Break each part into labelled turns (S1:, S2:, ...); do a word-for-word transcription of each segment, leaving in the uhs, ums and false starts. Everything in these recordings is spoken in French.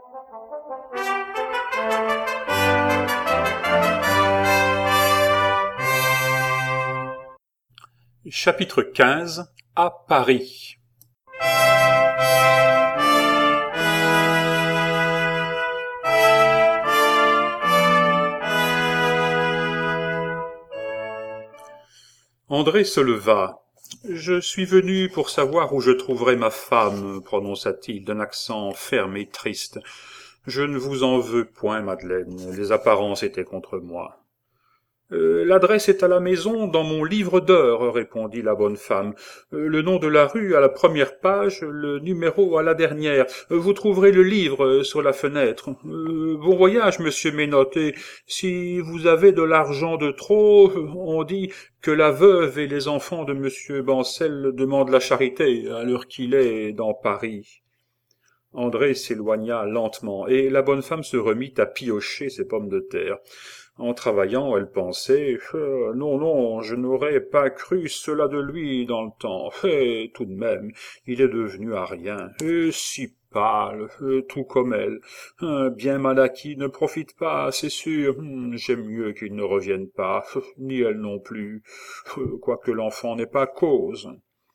S1: Chapitre quinze. À Paris. André se leva. « Je suis venu pour savoir où je trouverai ma femme, prononça-t-il d'un accent ferme et triste. Je ne vous en veux point, Madeleine, les apparences étaient contre moi. Euh, « L'adresse est à la maison, dans mon livre d'heures, répondit la bonne femme. Euh, le nom de la rue à la première page, le numéro à la dernière. Euh, vous trouverez le livre sur la fenêtre. Euh, bon voyage, monsieur Ménotte, et si vous avez de l'argent de trop, on dit que la veuve et les enfants de monsieur Bancel demandent la charité, à l'heure qu'il est dans Paris. » André s'éloigna lentement, et la bonne femme se remit à piocher ses pommes de terre. En travaillant, elle pensait euh, « Non, non, je n'aurais pas cru cela de lui dans le temps. Et tout de même, il est devenu à rien. Et si pâle, euh, tout comme elle. Un bien mal acquis ne profite pas, c'est sûr. Hum, J'aime mieux qu'il ne revienne pas, ni elle non plus, euh, quoique l'enfant n'ait pas cause. »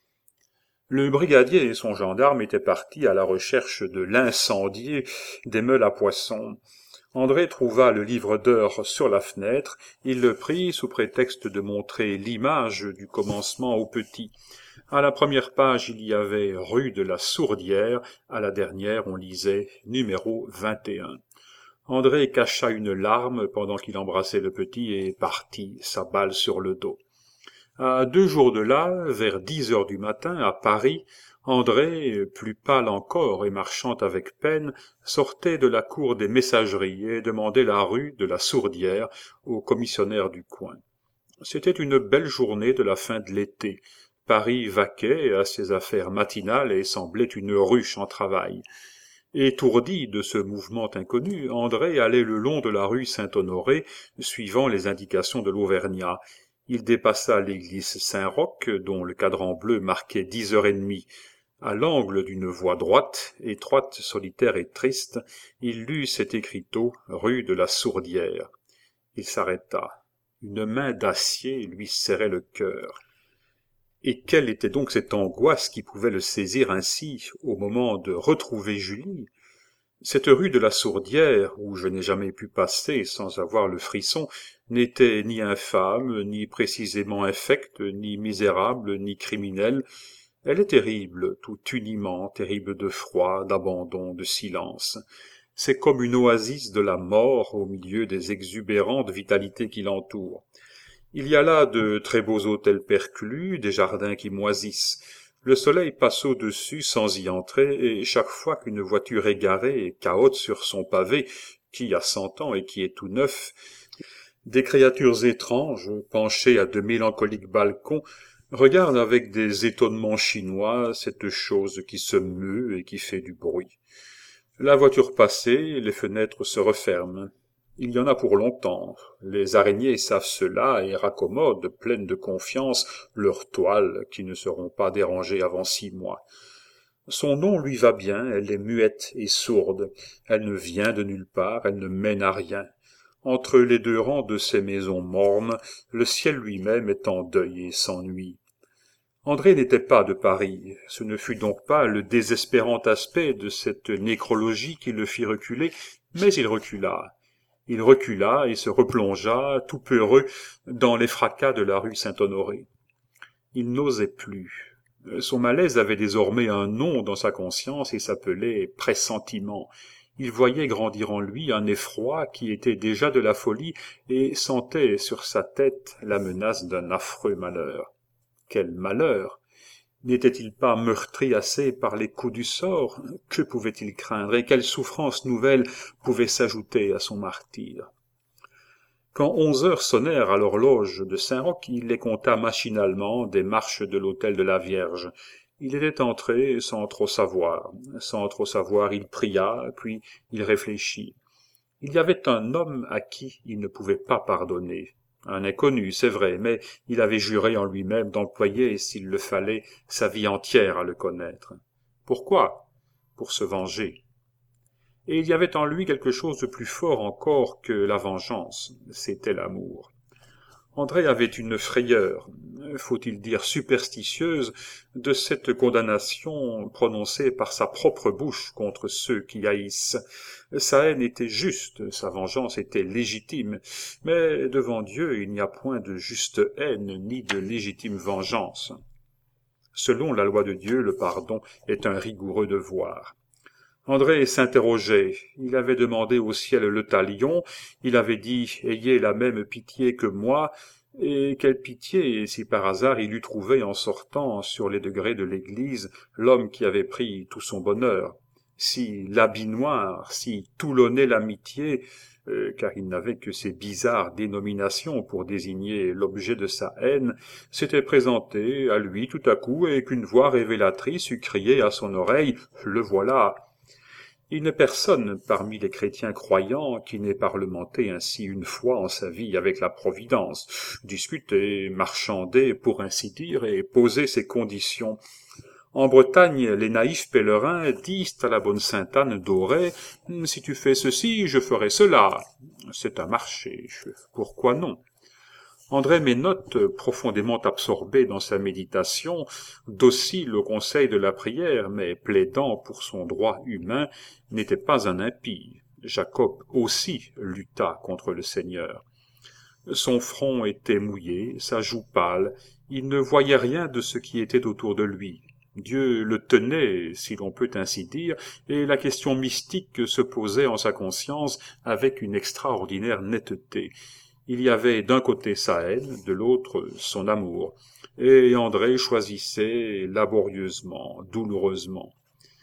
S1: Le brigadier et son gendarme étaient partis à la recherche de l'incendié des meules à poissons. André trouva le livre d'heures sur la fenêtre, il le prit sous prétexte de montrer l'image du commencement au petit. À la première page il y avait rue de la Sourdière, à la dernière on lisait numéro vingt et un. André cacha une larme pendant qu'il embrassait le petit et partit, sa balle sur le dos. À deux jours de là, vers dix heures du matin, à Paris, André, plus pâle encore et marchant avec peine, sortait de la cour des Messageries et demandait la rue de la Sourdière au commissionnaire du coin. C'était une belle journée de la fin de l'été. Paris vaquait à ses affaires matinales et semblait une ruche en travail. Étourdi de ce mouvement inconnu, André allait le long de la rue Saint-Honoré, suivant les indications de l'Auvergnat. Il dépassa l'église Saint-Roch, dont le cadran bleu marquait dix heures et demie. À l'angle d'une voie droite, étroite, solitaire et triste, il lut cet écriteau, rue de la Sourdière. Il s'arrêta. Une main d'acier lui serrait le cœur. Et quelle était donc cette angoisse qui pouvait le saisir ainsi au moment de retrouver Julie? Cette rue de la Sourdière, où je n'ai jamais pu passer sans avoir le frisson, n'était ni infâme, ni précisément infecte, ni misérable, ni criminelle. Elle est terrible, tout uniment, terrible de froid, d'abandon, de silence. C'est comme une oasis de la mort au milieu des exubérantes vitalités qui l'entourent. Il y a là de très beaux hôtels perclus, des jardins qui moisissent. Le soleil passe au-dessus sans y entrer, et chaque fois qu'une voiture égarée et cahote sur son pavé, qui a cent ans et qui est tout neuf, des créatures étranges, penchées à de mélancoliques balcons, regardent avec des étonnements chinois cette chose qui se meut et qui fait du bruit. La voiture passée, les fenêtres se referment. Il y en a pour longtemps. Les araignées savent cela et raccommodent, pleines de confiance, leurs toiles qui ne seront pas dérangées avant six mois. Son nom lui va bien, elle est muette et sourde. Elle ne vient de nulle part, elle ne mène à rien. Entre les deux rangs de ces maisons mornes, le ciel lui-même est en deuil et s'ennuie. André n'était pas de Paris. Ce ne fut donc pas le désespérant aspect de cette nécrologie qui le fit reculer, mais il recula. Il recula et se replongea, tout peureux, dans les fracas de la rue Saint-Honoré. Il n'osait plus. Son malaise avait désormais un nom dans sa conscience et s'appelait pressentiment. Il voyait grandir en lui un effroi qui était déjà de la folie et sentait sur sa tête la menace d'un affreux malheur. Quel malheur! N'était-il pas meurtri assez par les coups du sort? Que pouvait-il craindre, et quelle souffrance nouvelle pouvait s'ajouter à son martyre? Quand onze heures sonnèrent à l'horloge de Saint-Roch, il les compta machinalement des marches de l'autel de la Vierge. Il était entré sans trop savoir. Sans trop savoir, il pria, puis il réfléchit. Il y avait un homme à qui il ne pouvait pas pardonner. Un inconnu, c'est vrai, mais il avait juré en lui-même d'employer, s'il le fallait, sa vie entière à le connaître. Pourquoi? Pour se venger. Et il y avait en lui quelque chose de plus fort encore que la vengeance, c'était l'amour. André avait une frayeur, faut-il dire superstitieuse, de cette condamnation prononcée par sa propre bouche contre ceux qui haïssent. Sa haine était juste, sa vengeance était légitime, mais devant Dieu il n'y a point de juste haine ni de légitime vengeance. Selon la loi de Dieu, le pardon est un rigoureux devoir. André s'interrogeait. Il avait demandé au ciel le talion, il avait dit « Ayez la même pitié que moi », et quelle pitié si par hasard il eût trouvé en sortant sur les degrés de l'église l'homme qui avait pris tout son bonheur, si l'habit noir, si toulonnait l'amitié, euh, car il n'avait que ces bizarres dénominations pour désigner l'objet de sa haine, s'était présenté à lui tout à coup et qu'une voix révélatrice eût crié à son oreille « Le voilà !» Il n'est personne parmi les chrétiens croyants qui n'ait parlementé ainsi une fois en sa vie avec la Providence, discuté, marchandé, pour ainsi dire, et posé ses conditions. En Bretagne, les naïfs pèlerins disent à la bonne Sainte-Anne d'Auray « Si tu fais ceci, je ferai cela. » C'est un marché. Pourquoi non ? André Ménotte, profondément absorbé dans sa méditation, docile au conseil de la prière, mais plaidant pour son droit humain, n'était pas un impie. Jacob aussi lutta contre le Seigneur. Son front était mouillé, sa joue pâle, il ne voyait rien de ce qui était autour de lui. Dieu le tenait, si l'on peut ainsi dire, et la question mystique se posait en sa conscience avec une extraordinaire netteté. Il y avait d'un côté sa haine, de l'autre son amour, et André choisissait laborieusement, douloureusement.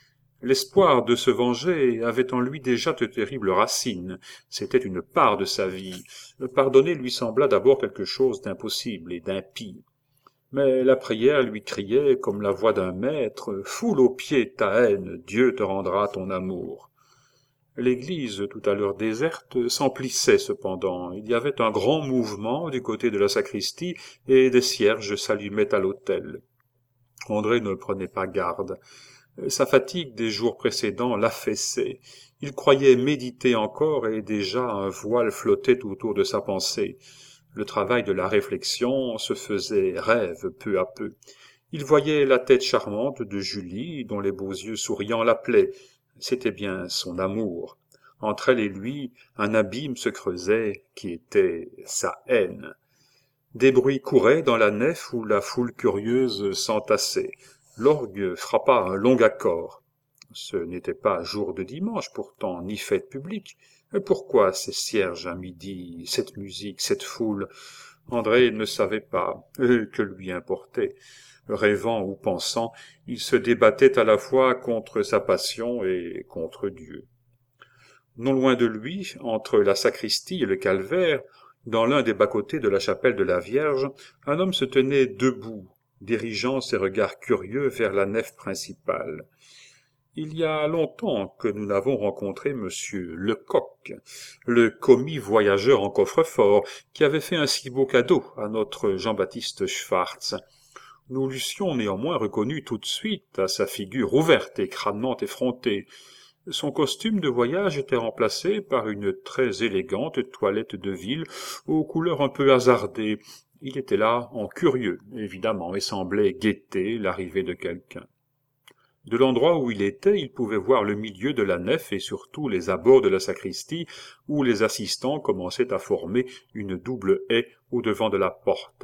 S1: L'espoir de se venger avait en lui déjà de terribles racines, c'était une part de sa vie. Pardonner lui sembla d'abord quelque chose d'impossible et d'impie. Mais la prière lui criait, comme la voix d'un maître, « Foule aux pieds ta haine, Dieu te rendra ton amour ». L'église, tout à l'heure déserte, s'emplissait cependant. Il y avait un grand mouvement du côté de la sacristie, et des cierges s'allumaient à l'autel. André ne prenait pas garde. Sa fatigue des jours précédents l'affaissait. Il croyait méditer encore, et déjà un voile flottait autour de sa pensée. Le travail de la réflexion se faisait rêve peu à peu. Il voyait la tête charmante de Julie, dont les beaux yeux souriants l'appelaient. C'était bien son amour. Entre elle et lui, un abîme se creusait, qui était sa haine. Des bruits couraient dans la nef où la foule curieuse s'entassait. L'orgue frappa un long accord. Ce n'était pas jour de dimanche pourtant, ni fête publique. Pourquoi ces cierges à midi, cette musique, cette foule? André ne savait pas, et que lui importait. Rêvant ou pensant, il se débattait à la fois contre sa passion et contre Dieu. Non loin de lui, entre la sacristie et le calvaire, dans l'un des bas-côtés de la chapelle de la Vierge, un homme se tenait debout, dirigeant ses regards curieux vers la nef principale. Il y a longtemps que nous n'avons rencontré monsieur Lecoq, le commis voyageur en coffre-fort, qui avait fait un si beau cadeau à notre Jean-Baptiste Schwartz. Nous l'eussions néanmoins reconnu tout de suite à sa figure ouverte et crânement effrontée. Son costume de voyage était remplacé par une très élégante toilette de ville aux couleurs un peu hasardées. Il était là en curieux, évidemment, et semblait guetter l'arrivée de quelqu'un. De l'endroit où il était, il pouvait voir le milieu de la nef et surtout les abords de la sacristie, où les assistants commençaient à former une double haie au-devant de la porte.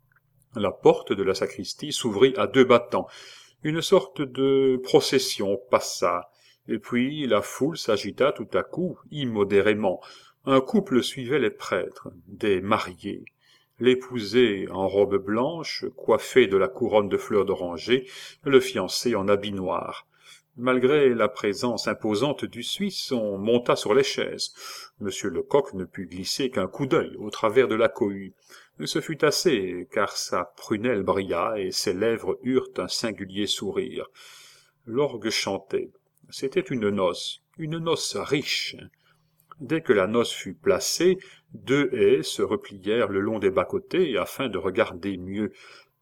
S1: La porte de la sacristie s'ouvrit à deux battants. Une sorte de procession passa, et puis la foule s'agita tout à coup, immodérément. Un couple suivait les prêtres, des mariés. L'épousé en robe blanche, coiffée de la couronne de fleurs d'oranger, le fiancé en habit noir. Malgré la présence imposante du Suisse, on monta sur les chaises. Monsieur Lecoq ne put glisser qu'un coup d'œil au travers de la cohue. Ce fut assez, car sa prunelle brilla et ses lèvres eurent un singulier sourire. L'orgue chantait. C'était une noce, une noce riche. Dès que la noce fut placée, deux haies se replièrent le long des bas-côtés afin de regarder mieux.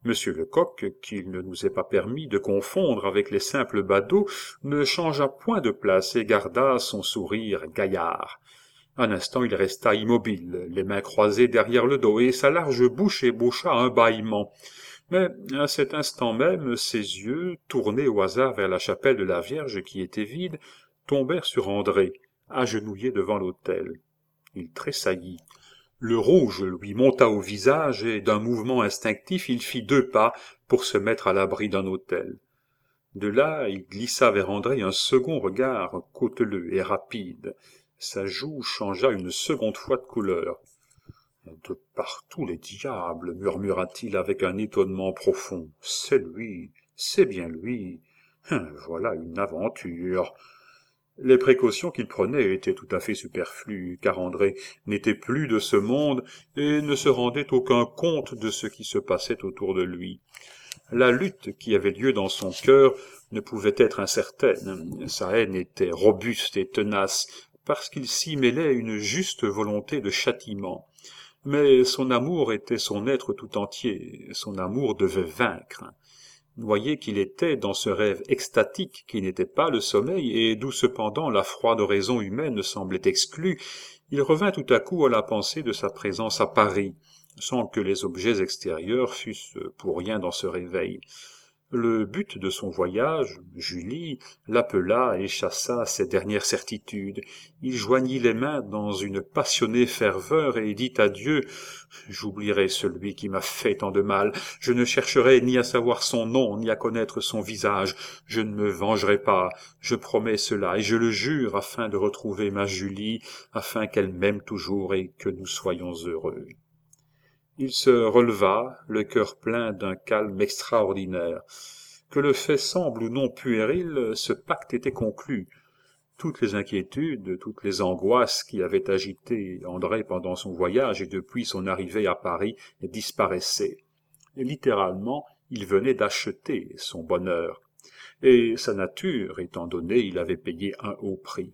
S1: Monsieur Lecoq, qu'il ne nous est pas permis de confondre avec les simples badauds, ne changea point de place et garda son sourire gaillard. Un instant il resta immobile, les mains croisées derrière le dos, et sa large bouche ébaucha un bâillement. Mais à cet instant même, ses yeux, tournés au hasard vers la chapelle de la Vierge qui était vide, tombèrent sur André, agenouillé devant l'autel. Il tressaillit. Le rouge lui monta au visage et, d'un mouvement instinctif, il fit deux pas pour se mettre à l'abri d'un autel. De là, il glissa vers André un second regard cauteleux et rapide. Sa joue changea une seconde fois de couleur. « De partout les diables !» murmura-t-il avec un étonnement profond. « C'est lui, c'est bien lui. Hum, voilà une aventure !» Les précautions qu'il prenait étaient tout à fait superflues, car André n'était plus de ce monde et ne se rendait aucun compte de ce qui se passait autour de lui. La lutte qui avait lieu dans son cœur ne pouvait être incertaine. Sa haine était robuste et tenace, parce qu'il s'y mêlait une juste volonté de châtiment. Mais son amour était son être tout entier, son amour devait vaincre. Noyé qu'il était dans ce rêve extatique qui n'était pas le sommeil et d'où cependant la froide raison humaine semblait exclue, il revint tout à coup à la pensée de sa présence à Paris, sans que les objets extérieurs fussent pour rien dans ce réveil. Le but de son voyage, Julie, l'appela et chassa ses dernières certitudes. Il joignit les mains dans une passionnée ferveur et dit à Dieu « J'oublierai celui qui m'a fait tant de mal. Je ne chercherai ni à savoir son nom, ni à connaître son visage. Je ne me vengerai pas. Je promets cela et je le jure afin de retrouver ma Julie, afin qu'elle m'aime toujours et que nous soyons heureux. » Il se releva, le cœur plein d'un calme extraordinaire. Que le fait semble ou non puéril, ce pacte était conclu. Toutes les inquiétudes, toutes les angoisses qui avaient agité André pendant son voyage et depuis son arrivée à Paris disparaissaient. Et littéralement, il venait d'acheter son bonheur. Et sa nature étant donnée, il avait payé un haut prix.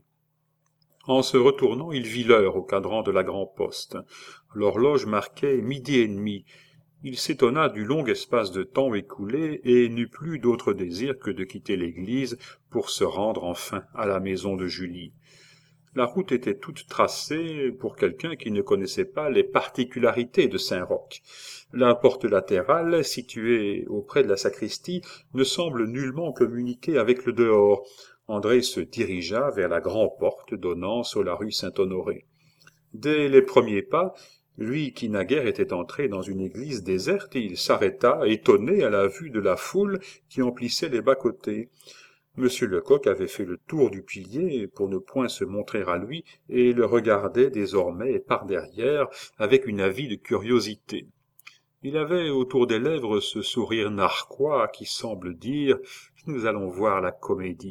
S1: En se retournant, il vit l'heure au cadran de la Grand-Poste. L'horloge marquait midi et demi. Il s'étonna du long espace de temps écoulé et n'eut plus d'autre désir que de quitter l'église pour se rendre enfin à la maison de Julie. La route était toute tracée pour quelqu'un qui ne connaissait pas les particularités de Saint-Roch. La porte latérale, située auprès de la sacristie, ne semble nullement communiquer avec le dehors. André se dirigea vers la grande porte donnant sur la rue Saint-Honoré. Dès les premiers pas, lui qui naguère était entré dans une église déserte, il s'arrêta, étonné à la vue de la foule qui emplissait les bas-côtés. Monsieur Lecoq avait fait le tour du pilier pour ne point se montrer à lui et le regardait désormais par derrière avec une avide curiosité. Il avait autour des lèvres ce sourire narquois qui semble dire « Nous allons voir la comédie ».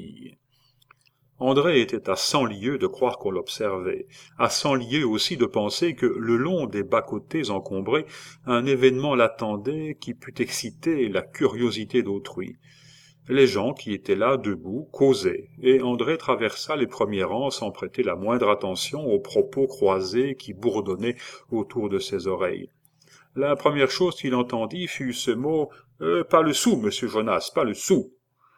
S1: André était à cent lieues de croire qu'on l'observait, à cent lieues aussi de penser que, le long des bas-côtés encombrés, un événement l'attendait qui pût exciter la curiosité d'autrui. Les gens qui étaient là, debout, causaient, et André traversa les premiers rangs sans prêter la moindre attention aux propos croisés qui bourdonnaient autour de ses oreilles. La première chose qu'il entendit fut ce mot euh, « Pas le sou, monsieur Jonas, pas le sou ».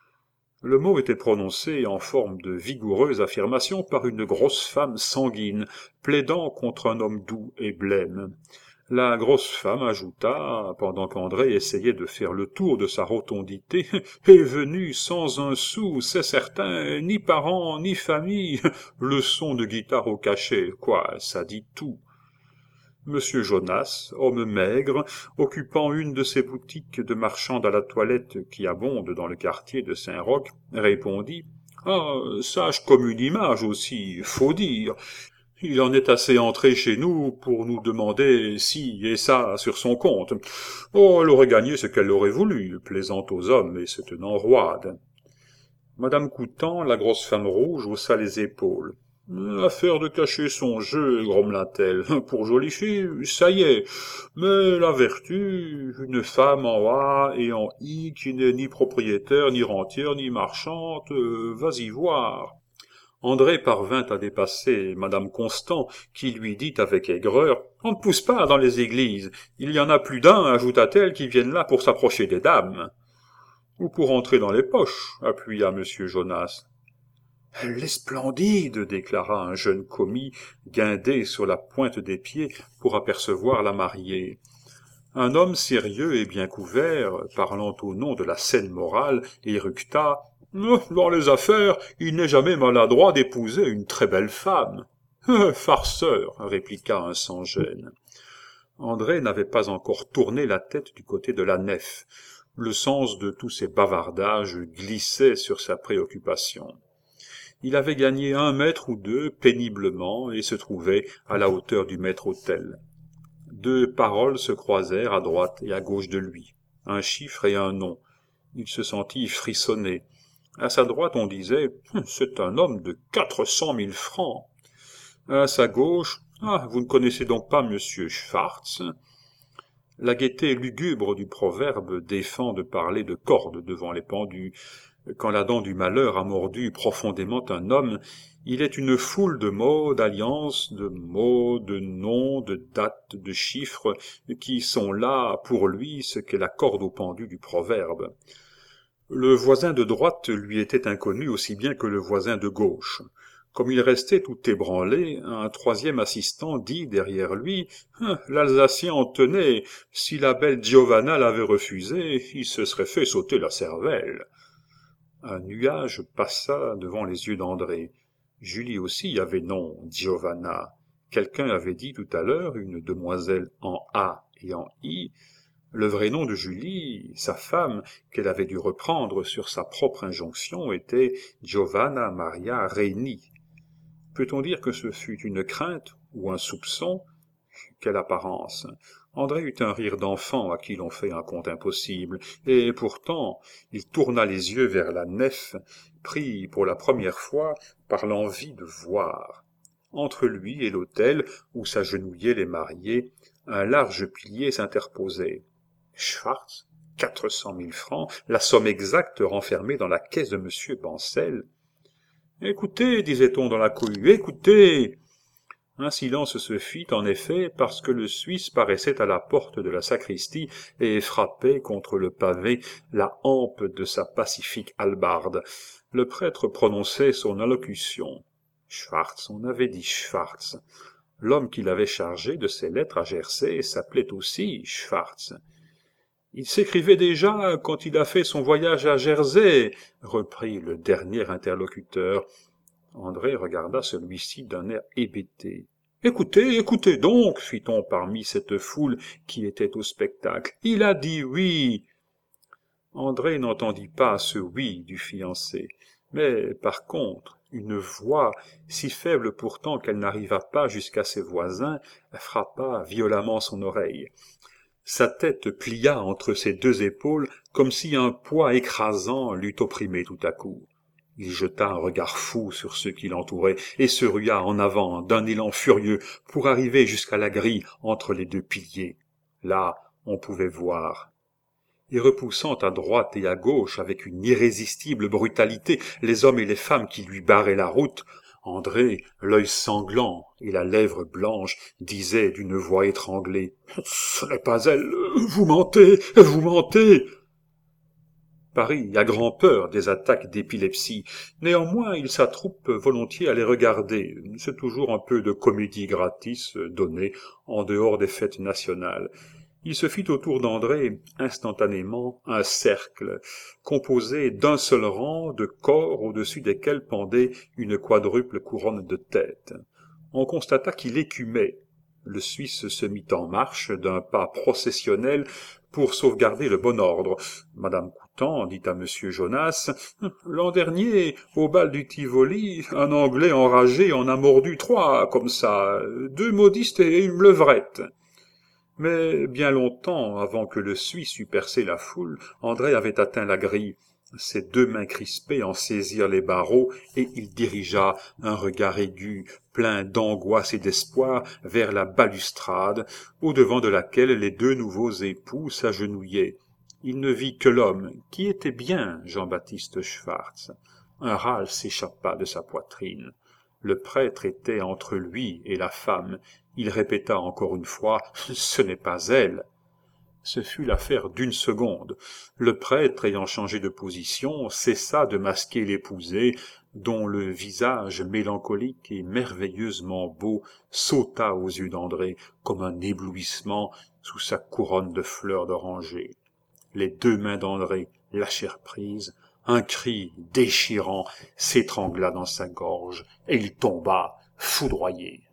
S1: Le mot était prononcé en forme de vigoureuse affirmation par une grosse femme sanguine, plaidant contre un homme doux et blême. La grosse femme ajouta, pendant qu'André essayait de faire le tour de sa rotondité, « Est venu sans un sou, c'est certain, ni parents, ni famille, leçon de guitare au cachet, quoi, ça dit tout. » Monsieur Jonas, homme maigre, occupant une de ces boutiques de marchands à la toilette qui abondent dans le quartier de Saint-Roch, répondit « Ah, sage comme une image aussi, faut dire. Il en est assez entré chez nous pour nous demander ci et ça sur son compte. Oh, elle aurait gagné ce qu'elle aurait voulu, plaisante aux hommes et se tenant roide. » Madame Coutan, la grosse femme rouge, haussa les épaules. « Affaire de cacher son jeu, grommela-t-elle. Pour jolie fille, ça y est. Mais la vertu, une femme en A et en I qui n'est ni propriétaire, ni rentière, ni marchande, euh, vas-y voir. » André parvint à dépasser madame Constant, qui lui dit avec aigreur « On ne pousse pas dans les églises. Il y en a plus d'un, ajouta-t-elle, qui viennent là pour s'approcher des dames. »« Ou pour entrer dans les poches, » appuya monsieur Jonas. « Elle est splendide, » déclara un jeune commis, guindé sur la pointe des pieds pour apercevoir la mariée. Un homme sérieux et bien couvert, parlant au nom de la saine morale, éructa « Dans les affaires, il n'est jamais maladroit d'épouser une très belle femme. »« Farceur » répliqua un sans-gêne. André n'avait pas encore tourné la tête du côté de la nef. Le sens de tous ces bavardages glissait sur sa préoccupation. Il avait gagné un mètre ou deux péniblement et se trouvait à la hauteur du maître-autel. Deux paroles se croisèrent à droite et à gauche de lui, un chiffre et un nom. Il se sentit frissonner. À sa droite, on disait « C'est un homme de quatre cent mille francs ». À sa gauche « Ah, vous ne connaissez donc pas monsieur Schwartz ?» La gaieté lugubre du proverbe défend de parler de cordes devant les pendus. Quand la dent du malheur a mordu profondément un homme, il est une foule de mots, d'alliances, de mots, de noms, de dates, de chiffres, qui sont là, pour lui, ce qu'est la corde au pendu du proverbe. Le voisin de droite lui était inconnu aussi bien que le voisin de gauche. Comme il restait tout ébranlé, un troisième assistant dit derrière lui hein, « L'Alsacien en tenait, si la belle Giovanna l'avait refusé, il se serait fait sauter la cervelle. » Un nuage passa devant les yeux d'André. Julie aussi avait nom, Giovanna. Quelqu'un avait dit tout à l'heure une demoiselle en A et en I. Le vrai nom de Julie, sa femme, qu'elle avait dû reprendre sur sa propre injonction, était Giovanna Maria Reni. Peut-on dire que ce fut une crainte ou un soupçon? Quelle apparence! André eut un rire d'enfant à qui l'on fait un conte impossible, et pourtant il tourna les yeux vers la nef, pris pour la première fois par l'envie de voir. Entre lui et l'autel, où s'agenouillaient les mariés, un large pilier s'interposait. Schwartz, quatre cent mille francs, la somme exacte renfermée dans la caisse de monsieur Bancel. « Écoutez, disait-on dans la cohue, écoutez !» Un silence se fit, en effet, parce que le Suisse paraissait à la porte de la sacristie et frappait contre le pavé la hampe de sa pacifique hallebarde. Le prêtre prononçait son allocution. Schwartz, on avait dit Schwartz. L'homme qui l'avait chargé de ses lettres à Jersey s'appelait aussi Schwartz. Il s'écrivait déjà quand il a fait son voyage à Jersey, reprit le dernier interlocuteur. André regarda celui-ci d'un air hébété. « Écoutez, écoutez donc !» fit-on parmi cette foule qui était au spectacle. « Il a dit oui !» André n'entendit pas ce oui du fiancé, mais par contre, une voix, si faible pourtant qu'elle n'arriva pas jusqu'à ses voisins, frappa violemment son oreille. Sa tête plia entre ses deux épaules comme si un poids écrasant l'eût opprimé tout à coup. Il jeta un regard fou sur ceux qui l'entouraient et se rua en avant d'un élan furieux pour arriver jusqu'à la grille entre les deux piliers. Là, on pouvait voir. Et repoussant à droite et à gauche avec une irrésistible brutalité les hommes et les femmes qui lui barraient la route, André, l'œil sanglant et la lèvre blanche, disait d'une voix étranglée « Ce n'est pas elle, vous mentez, vous mentez !» Paris a grand-peur des attaques d'épilepsie. Néanmoins, il s'attroupe volontiers à les regarder. C'est toujours un peu de comédie gratis donnée en dehors des fêtes nationales. Il se fit autour d'André, instantanément, un cercle, composé d'un seul rang de corps au-dessus desquels pendait une quadruple couronne de tête. On constata qu'il écumait. Le Suisse se mit en marche d'un pas processionnel pour sauvegarder le bon ordre. Madame Coutan dit à monsieur Jonas « L'an dernier, au bal du Tivoli, un Anglais enragé en a mordu trois, comme ça, deux modistes et une levrette. » Mais bien longtemps avant que le Suisse eût percé la foule, André avait atteint la grille. Ses deux mains crispées en saisirent les barreaux, et il dirigea un regard aigu, plein d'angoisse et d'espoir, vers la balustrade, au-devant de laquelle les deux nouveaux époux s'agenouillaient. Il ne vit que l'homme, qui était bien Jean-Baptiste Schwartz. Un râle s'échappa de sa poitrine. Le prêtre était entre lui et la femme. Il répéta encore une fois « Ce n'est pas elle !» Ce fut l'affaire d'une seconde. Le prêtre, ayant changé de position, cessa de masquer l'épousée, dont le visage mélancolique et merveilleusement beau sauta aux yeux d'André comme un éblouissement sous sa couronne de fleurs d'oranger. Les deux mains d'André lâchèrent prise, un cri déchirant s'étrangla dans sa gorge, et il tomba foudroyé.